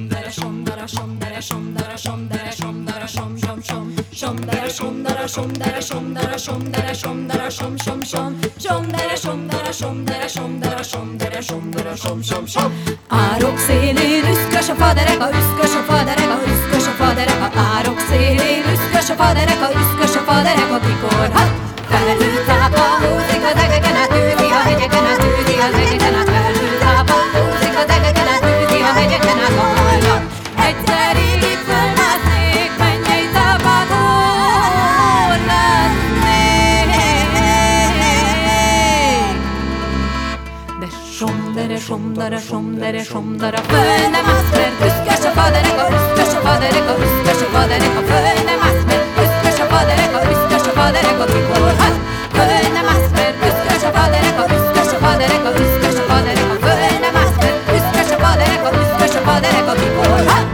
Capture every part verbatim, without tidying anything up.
dara som dara som dara som dara som dara som dara som som som som dara som dara som dara som dara som dara som dara som som som som dara som dara som dara som dara som dara som dara som som som árok szélén üszkös a fadereka, üszkös a fadereka, üszkös a fadereka, árok szélén üszkös a fadereka, üszkös a fadereka, mikor ha felhőtápa húzik az egeken, át űzi a hegyeken, át űzi az egeken, át felhőtápa húzik az egeken, át űzi a hegyeken, át a hallat. Egyszer illik fölmászik, mennyei tápát hordatnék. De som, dere, som, dara, som, dere, som, dara, föl nem ász, mert üszkös a fadereka, üszkös a fadereka, üszkös a fadereka, föl nem ász, mert üszkös a fadereka, üszkös a fadereka, mikor hát, föl nem ász, mert üszkös a fadereka, üszkös a fadereka, üszkös a fadereka, föl nem ász, mert üszkös a fadereka, üszkös a fadereka, mikor hát.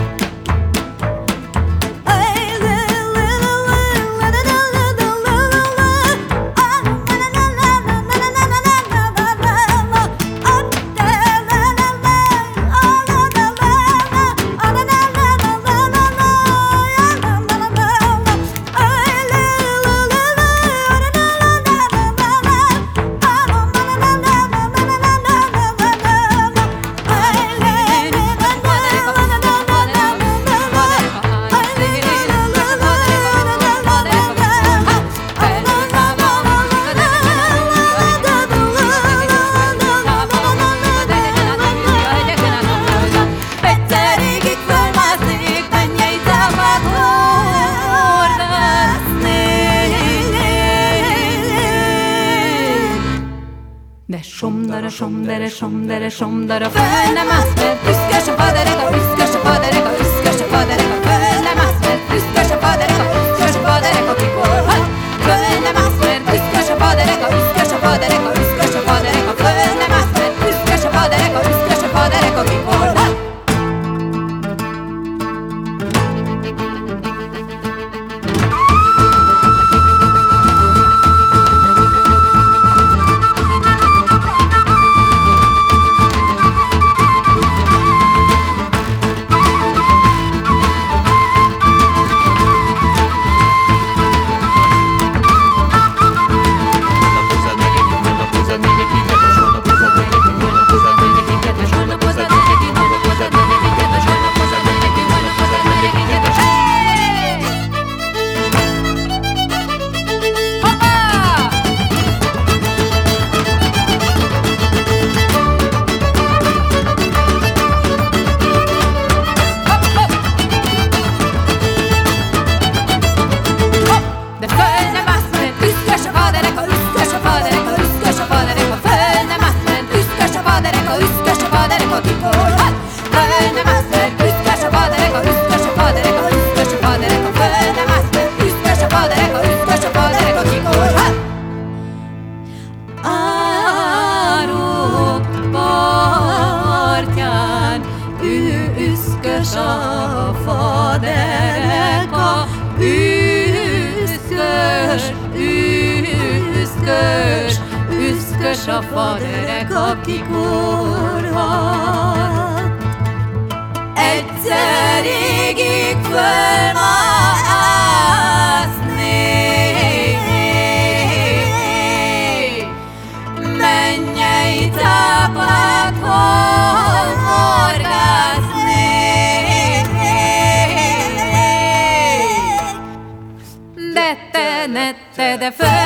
De som, dara, som, dere, som, dere, som, dara, föl nem ász, mert üszkös a fadereka, üszkös a fadereka, üszkös a fadereka, föl nem ász, mert üszkös a fadereka, üszkös a fadereka, mikor hát, föl nem ász, mert üszkös a fadereka, üszkös a fadereka, üszkös a fadereka, föl nem ász, mert üszkös a fadereka, üszkös a fadereka, mikor hát. Üszkös a fadereka, üszkös, üszkös, üszkös a fadereka, kikorhat. Egyszer égig fölmászni, mennyei tápát horgászni. De te, ne te, de föl